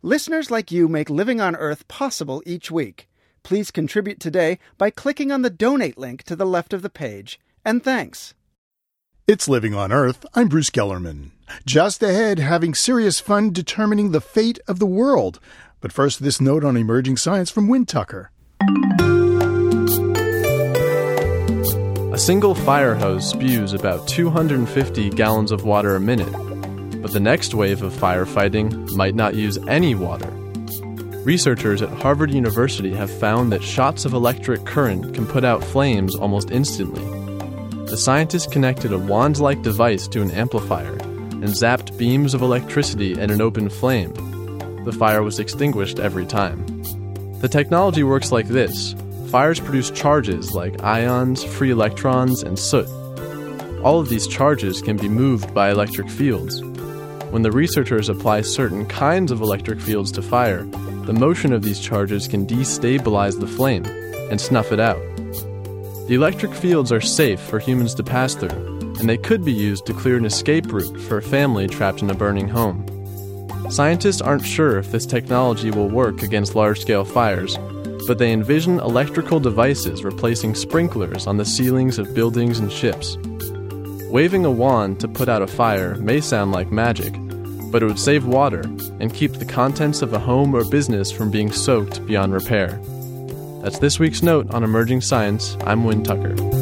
Listeners like you make Living on Earth possible each week. Please contribute today by clicking on the donate link to the left of the page. And thanks. It's Living on Earth. I'm Bruce Gellerman. Just ahead, having serious fun determining the fate of the world. But first, this note on emerging science from Wynn Tucker. A single fire hose spews about 250 gallons of water a minute, but the next wave of firefighting might not use any water. Researchers at Harvard University have found that shots of electric current can put out flames almost instantly. The scientists connected a wand-like device to an amplifier and zapped beams of electricity at an open flame. The fire was extinguished every time. The technology works like this. Fires produce charges like ions, free electrons, and soot. All of these charges can be moved by electric fields. When the researchers apply certain kinds of electric fields to fire, the motion of these charges can destabilize the flame and snuff it out. The electric fields are safe for humans to pass through, and they could be used to clear an escape route for a family trapped in a burning home. Scientists aren't sure if this technology will work against large-scale fires, but they envision electrical devices replacing sprinklers on the ceilings of buildings and ships. Waving a wand to put out a fire may sound like magic, but it would save water and keep the contents of a home or business from being soaked beyond repair. That's this week's note on emerging science. I'm Wynn Tucker.